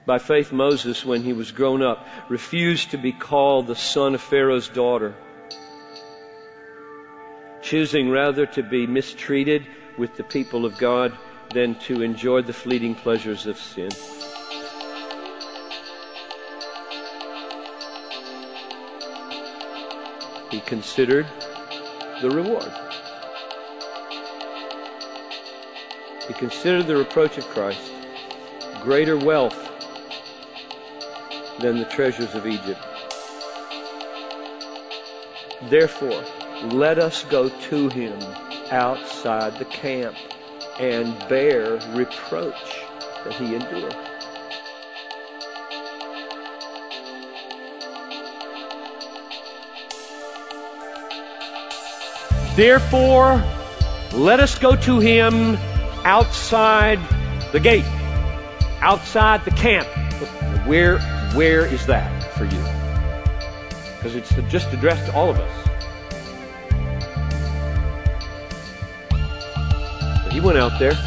By faith, Moses, when he was grown up, refused to be called the son of Pharaoh's daughter, choosing rather to be mistreated with the people of God than to enjoy the fleeting pleasures of sin. He considered the reward. He considered the reproach of Christ greater wealth than the treasures of Egypt. Therefore, let us go to him outside the camp and bear reproach that he endured. Therefore, let us go to him outside the gate, outside the camp. Where is that for you? Because it's just addressed to all of us. So he went out there.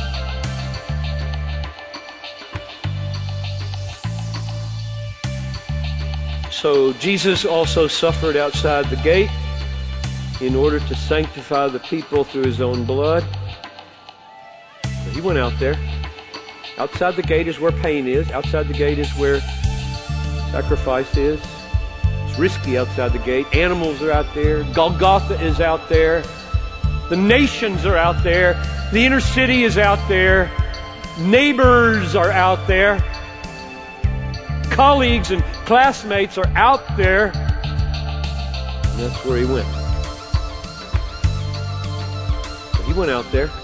So Jesus also suffered outside the gate in order to sanctify the people through his own blood. So he went out there. Outside the gate is where pain is. Outside the gate is where sacrifice is. It's risky outside the gate. Animals are out there. Golgotha is out there. The nations are out there. The inner city is out there. Neighbors are out there. Colleagues and classmates are out there. And that's where he went. So he went out there.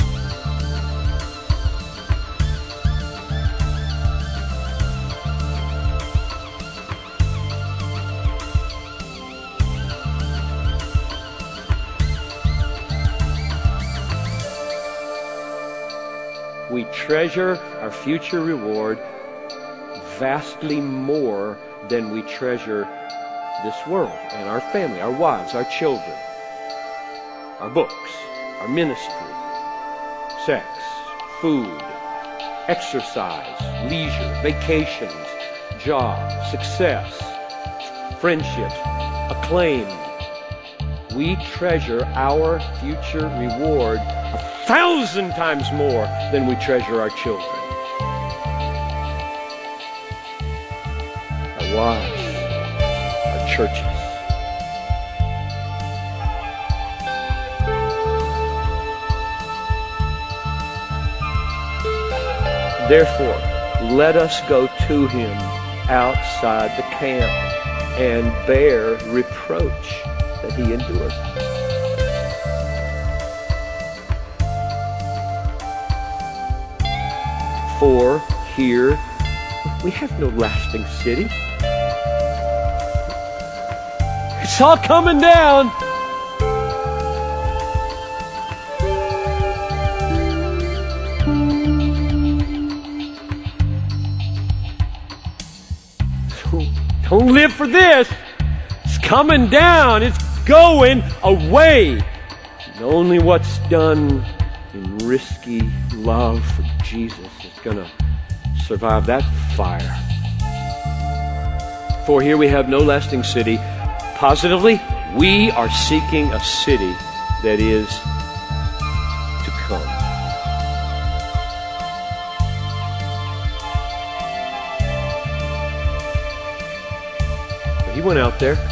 We treasure our future reward vastly more than we treasure this world and our family, our wives, our children, our books, our ministry, sex, food, exercise, leisure, vacations, job, success, friendships, acclaim. We treasure our future reward 1,000 times more than we treasure our children, our wives, our churches. Therefore, let us go to him outside the camp and bear reproach that he endured. For here we have no lasting city. It's all coming down. So don't live for this. It's coming down. It's going away. And only what's done in risky love for Jesus is going to survive that fire. For here we have no lasting city. Positively, we are seeking a city that is to come. So he went out there.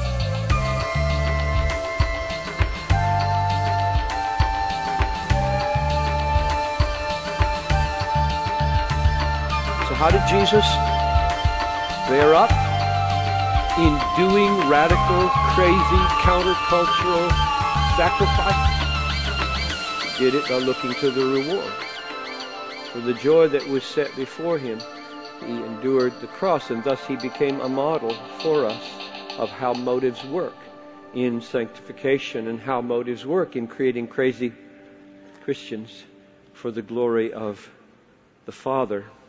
How did Jesus bear up in doing radical, crazy, countercultural sacrifice? He did it by looking to the reward. For the joy that was set before him, he endured the cross, and thus he became a model for us of how motives work in sanctification and how motives work in creating crazy Christians for the glory of the Father.